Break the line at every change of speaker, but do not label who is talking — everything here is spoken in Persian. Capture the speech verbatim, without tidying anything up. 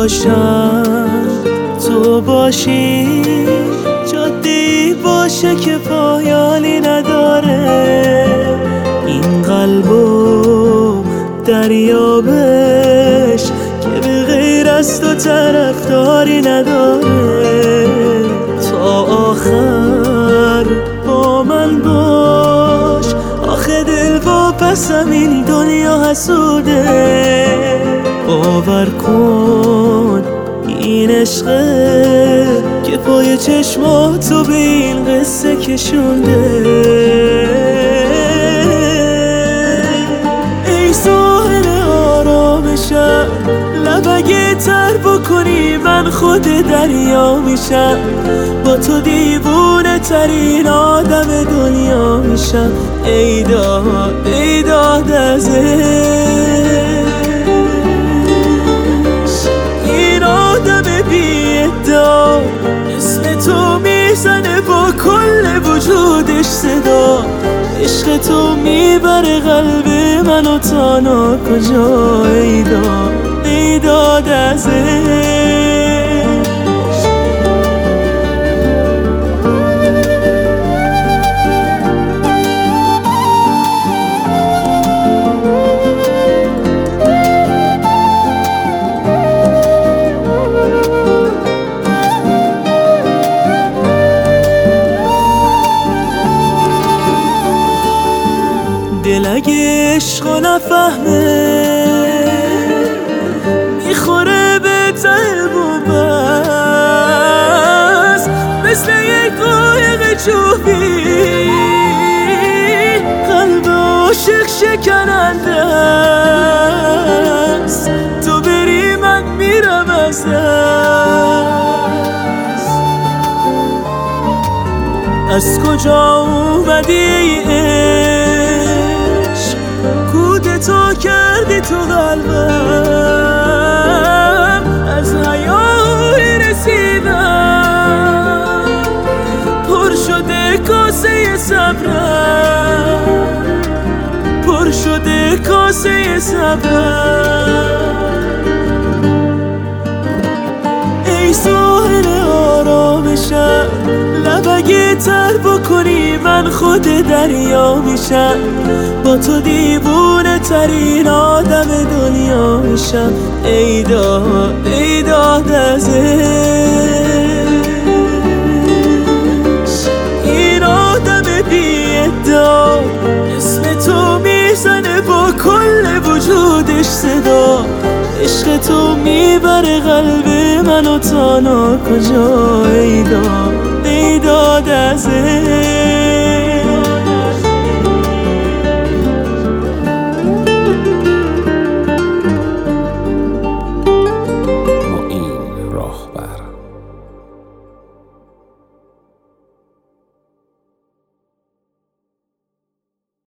باشم تو باشی، جاده‌ای باشه که پایانی نداره. این قلبو دریابش که به غیر از تو طرفداری نداره. تا آخر با من باش، آخه دل واپسم این دنیا حسوده. باور کن این عشقه که پای چشماتو به این قصه کشونده. ای ساحل آرامشم، لب اگه تر بکنی من خود دریا میشم. با تو دیوونه ترین آدم دنیا میشم. ای داد ای داد از اسم تو میزنه با کل وجودش صدا. عشق تو میبره قلب منو تا ناکجا. ای داد ای داد از دل اگه عشقو نفهمه میخوره به ته بومبست، مثل یک قایق چوبی قلب عاشق شکننده است. تو بری من میرم از دست. از کجا اومدی ای تو کردی تو قلبم، از حیای رسیدم پر شده کاسه صبرم، پر شده کاسه صبرم. ای ساحل آرامشم، لب اگه تر بکنی من خود دریا میشم. با تو دیوونه ترین آدم دنیا میشم. ای داد ای داد از این آدم بی ادعا. اسم تو میزنه با کل وجودش صدا. عشق تو میبره قلب منو تا ناکجا. ای داد ای داد از